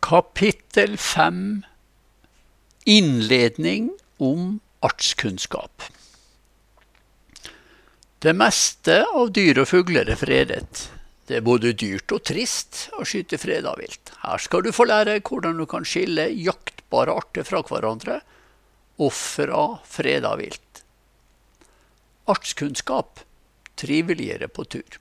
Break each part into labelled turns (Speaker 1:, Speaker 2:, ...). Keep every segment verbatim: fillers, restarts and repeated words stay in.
Speaker 1: Kapittel fem. Innledning om artskunnskap. Det meste av dyr og fugler er fredet. Det er både dyrt og trist å skyte fredet vilt. Her skal du få lære hvordan du kan skille jaktbare arter fra hverandre og fra fredet vilt. Artskunnskap triveligere på tur.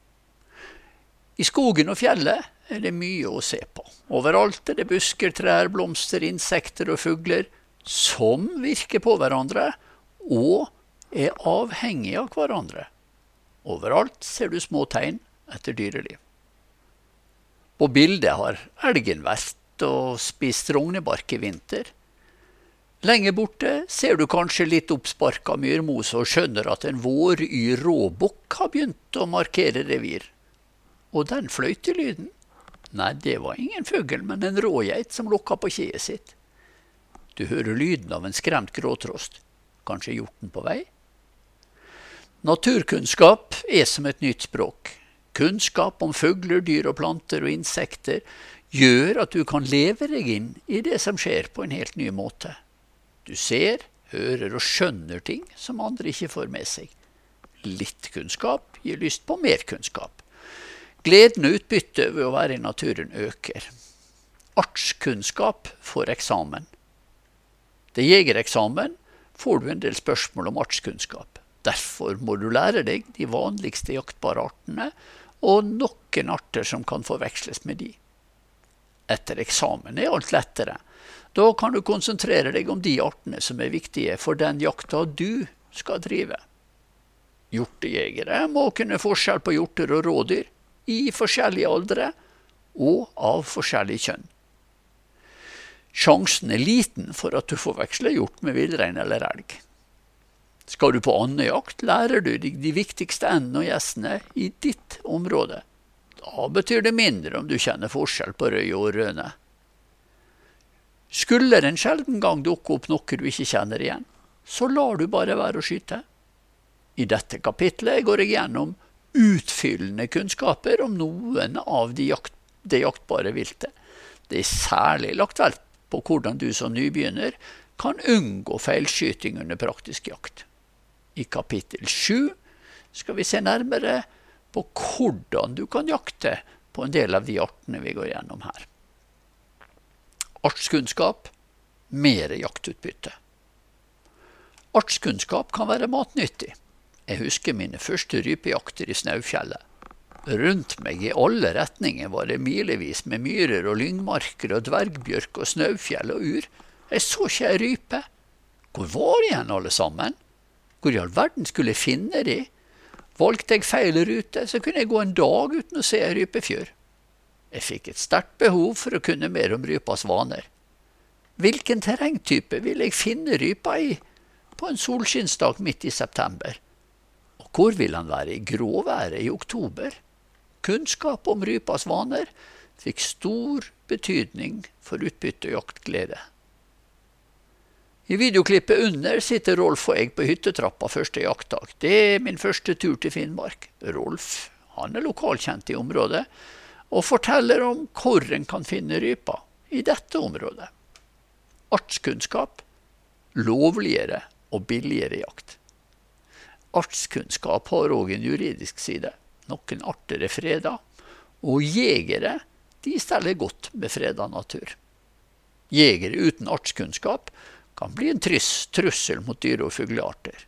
Speaker 1: I skogen og fjellet er det mye å se på. Overalt er det busker, trær, blomster, insekter og fugler som virker på hverandre og er avhengige av hverandre. Overalt ser du små tegn etter dyreliv. På bildet har elgen vært og spist rognebark i vinter. Lenger borte ser du kanskje litt oppsparket myrmose og skjønner at en våryr råbukk har begynt å markere revir. Og den fløytelyden? Nei, det var ingen fugl, men en rågeit som lukket på kjeet sitt. Du hører lyden av en skremt gråtrost. Kanskje hjorten på vei? Naturkunnskap er som et nytt språk. Kunnskap om fugler, dyr og planter og insekter gjør at du kan leve deg inn i det som skjer på en helt ny måte. Du ser, hører og skjønner ting som andre ikke får med seg. Litt kunnskap gir lyst på mer kunnskap. Gleden og utbytte ved å være i naturen øker. Artskunnskap får eksamen. Til jegereksamen får du en del spørsmål om artskunnskap. Derfor må du lære deg de vanligste jaktbare artene og noen arter som kan forveksles med de. Etter eksamen er alt lettere. Da kan du konsentrere deg om de artene som er viktige for den jakta du skal drive. Hjortejegere må kunne forskjell på hjorter og rådyr i forskjellige aldre og av forskjellig kjønn. Sjansen er liten for at du forveksler hjort med villrein eller elg. Skal du på andejakt, lærer du deg de viktigste endene og gjessene i ditt område. Da betyr det mindre om du kjenner forskjell på røy og røne. Skulle det en sjelden gang dukke opp noe du ikke kjenner igjen, så lar du bare være å skyte. I dette kapitlet går jeg gjennom utfyllende kunnskaper om noen av de, jakt, de jaktbare vilte. Det er særlig lagt vekt på hvordan du som nybegynner kan unngå feilskyting under praktisk jakt. I kapittel sju skal vi se nærmere på hvordan du kan jakte på en del av de artene vi går gjennom her. Artskunnskap, mer jaktutbytte. Artskunnskap kan være matnyttig. Jeg husker mine første rypejakter i Snaufjellet. Rundt meg i alle retninger var det milevis med myrer og lyngmarker og dvergbjørk og snaufjell og ur. Jeg så ikke en rype. Hvor var igjen alle sammen? Hvor i all verden skulle jeg finne de? Valgte jeg feil rute, så kunne jeg gå en dag uten å se en rypefjør. Jeg fikk et sterkt behov for å kunne mer om rypas vaner. Hvilken terrengtype ville jeg finne rypa i på en solskinnsdag midt i september? Hvor vil han være i gråværet i oktober? Kunnskap om rypas vaner fikk stor betydning for utbytte og jaktglede. I videoklippet under sitter Rolf og jeg på hyttetrappa første jaktdag. Det er min første tur til Finnmark. Rolf, han er lokalkjent i området, og forteller om hvor en kan finne rypa i dette området. Artskunnskap, lovligere og billigere jakt. Artskunnskap har også en juridisk side. Noen arter er fredet, og jegere de steller godt med fredet natur. Jegere uten artskunnskap kan bli en tryss, trussel mot dyre- og fuglearter.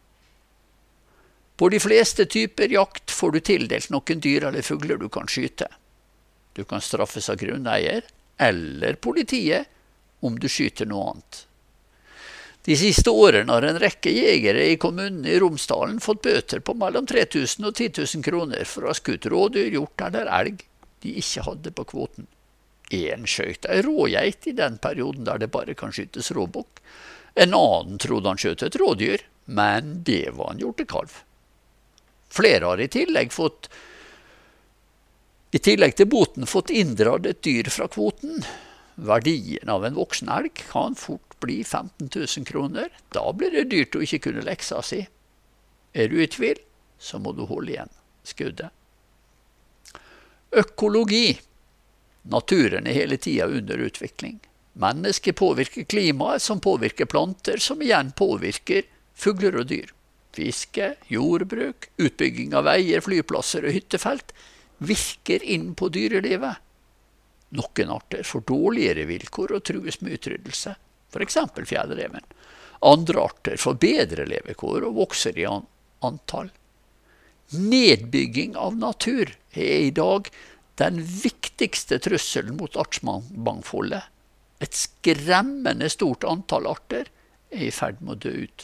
Speaker 1: På de fleste typer jakt får du tildelt noen dyr eller fugler du kan skyte. Du kan straffes av grunneier eller politiet om du skyter noe annet. De siste årene har en rekke jegere i kommunen i Romsdalen fått bøter på mellom tre tusen og ti tusen kroner for å ha skutt rådyr, hjort eller elg de ikke hadde på kvoten. En skjøt en rågeit i den perioden der det bare kan skytes råbukk. En annen trodde han skjøt et rådyr, men det var en hjortekalv. Flere har i tillegg fått, i tillegg til boten fått inndratt et dyr fra kvoten. Verdien av en voksen elg kan fort bli femten tusen kroner. Da blir det dyrt å ikke kunne leksa si. Er du i tvil, så må du holde igjen skuddet. Økologi. Naturen er hele tiden under utvikling. Mennesker påvirker klimaet, som påvirker planter, som igjen påvirker fugler og dyr. Fiske, jordbruk, utbygging av veier, flyplasser og hyttefelt virker inn på dyrelivet. Noen arter får dårligere vilkår og trues med utryddelse, for eksempel fjellreven. Andre arter får bedre levekår og vokser i antall. Nedbygging av natur er i dag den viktigste trusselen mot artsmangfoldet. Et skremmende stort antall arter er i ferd med å dø ut.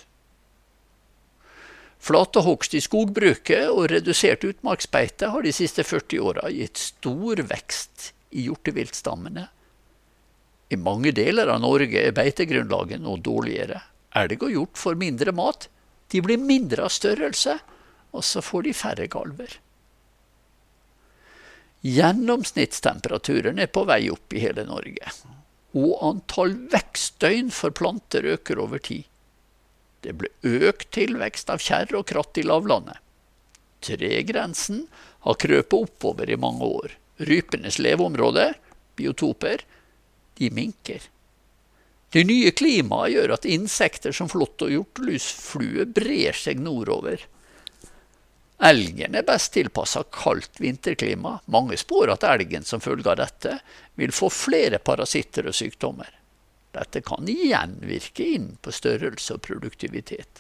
Speaker 1: Flatehogst i skogbruket og redusert utmarksbeite har de siste førti årene gitt stor vekst i hjorteviltstammene. I mange deler av Norge er beitegrunnlaget nå dårligere. Elg og hjort får mindre mat, de blir mindre av størrelse, og så får de færre kalver. Gjennomsnittstemperaturen er på vei opp i hele Norge, og antall vekstdøgn for planter øker over tid. Det ble økt tilvekst av kjerr og kratt i lavlandet. Tregrensen har krøpet oppover i mange år. Rypenes leveområder, biotoper, de minker. Det nye klimaet gjør at insekter som flått og hjortelusflue brer seg nordover. Elgen er best tilpasset kaldt vinterklima. Mange spår at elgen som følge av dette vil få flere parasitter og sykdommer. Dette kan igjen virke inn på størrelse og produktivitet.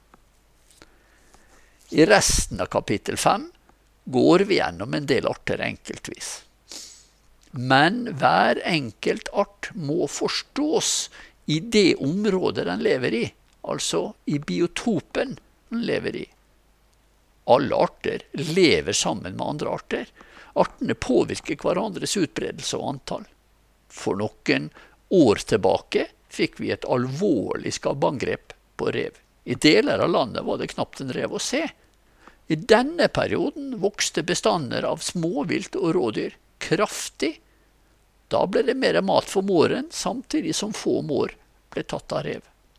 Speaker 1: I resten av kapittel fem går vi gjennom en del arter enkeltvis. Men hver enkelt art må forstås i det området den lever i, altså i biotopen den lever i. Alle arter lever sammen med andre arter. Artene påvirker hverandres utbredelse og antall. For noen år tilbake fikk vi et alvorlig skabbangrep på rev. I deler av landet var det knapt en rev å se. I denne perioden vokste bestander av småvilt og rådyr kraftig. Da ble det mer mat for måren, samtidig som få mår ble tatt av rev.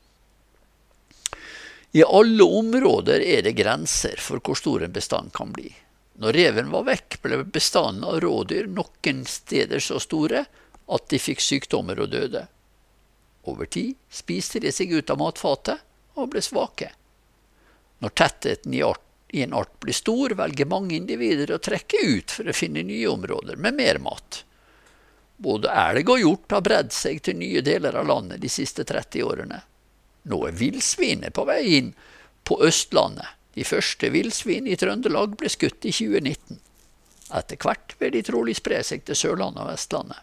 Speaker 1: I alle områder er det grenser for hvor stor en bestand kan bli. Når reven var vekk, ble bestanden av rådyr noen steder så store at de fikk sykdommer og døde. Over tid spiste de seg ut av matfatet og ble svake. Når tettheten i, art, i en art blir stor, velger mange individer å trekke ut for å finne nye områder med mer mat. Både elg og hjort har bredd seg til nye deler av landet de siste tretti årene. Nå er villsvinet på vei inn på Østlandet. De første villsvin i Trøndelag ble skutt i tjue nitten. Etter hvert vil de trolig spre seg til Sørlandet og Vestlandet.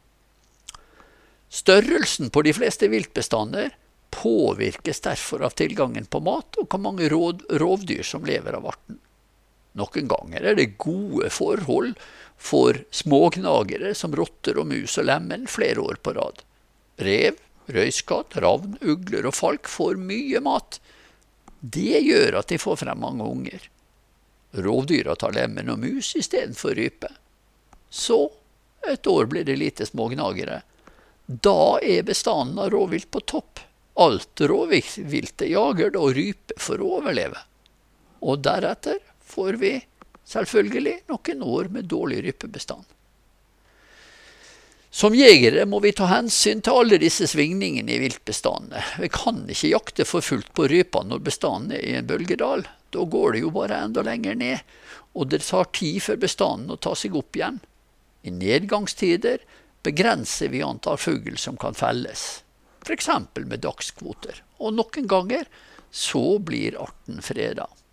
Speaker 1: Størrelsen på de fleste viltbestander påvirkes derfor av tilgangen på mat og hvor mange rovdyr som lever av arten. Noen ganger er det gode forhold for smågnagere som rotter og mus og lemen flere år på rad. Rev, røyskatt, ravn, ugler og falk får mye mat. Det gjør at de får frem mange unger. Rovdyra tar lemen og mus i stedet for rype. Så, et år blir det lite smågnagere. Da er bestanden av rovvilt på topp. Alt rovviltet jager da rype for å overleve. Og deretter får vi selvfølgelig noen år med dårlig rypebestand. Som jegere må vi ta hensyn til alle disse svingningene i viltbestandene. Vi kan ikke jakte for fullt på rypa når bestanden er i en bølgedal. Da går det jo bare enda lenger ned, og det tar tid for bestanden å ta seg opp igjen. I nedgangstider begrenser vi antall fugl som kan felles, for eksempel med dagskvoter. Og noen ganger så blir arten fredet.